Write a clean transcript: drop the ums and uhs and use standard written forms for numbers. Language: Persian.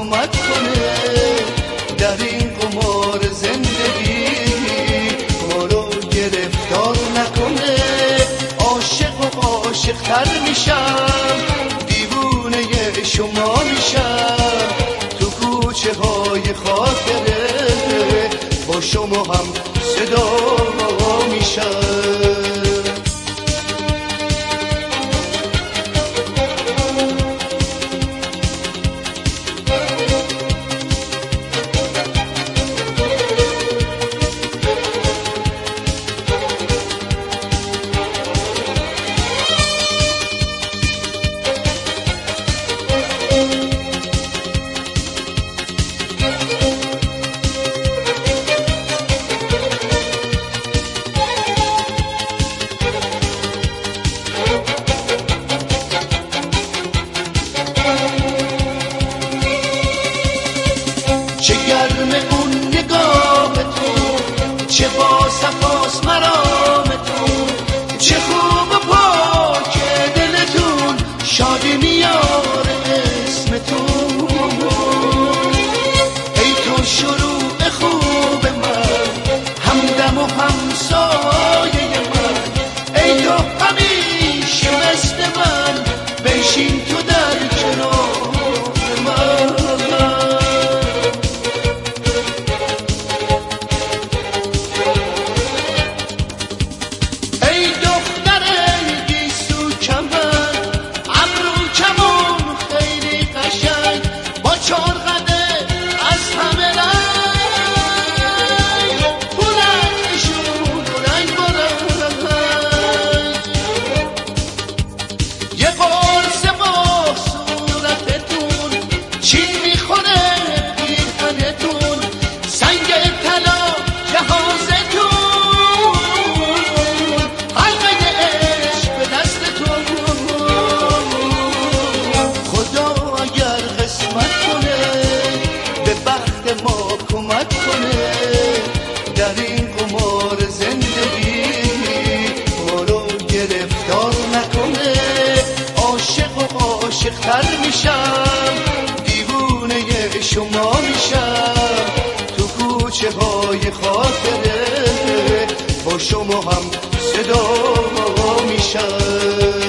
کمک کنه در این قمار زندگی ما رو گرفتار نکنه. عاشق و عاشق‌تر میشم، دیوونه شما میشم، تو کوچه های خاطره با شما هم صدا میشم. چه گرم اون نگاهتون، چه با صفاست مرامتون، چه خوب و پاک دلتون، شادی میاره اسمتون. ای تو شروع خوب من، همدم و همسایه من، ای تو همیشه مثل من، بنشین تو در کنار من. ما کمک کنه در این قمار زندگی ما رو گرفتار نکنه. عاشق و عاشق‌تر میشم، دیوونه شما میشم، تو کوچه های خاطره با شما هم صدا میشم.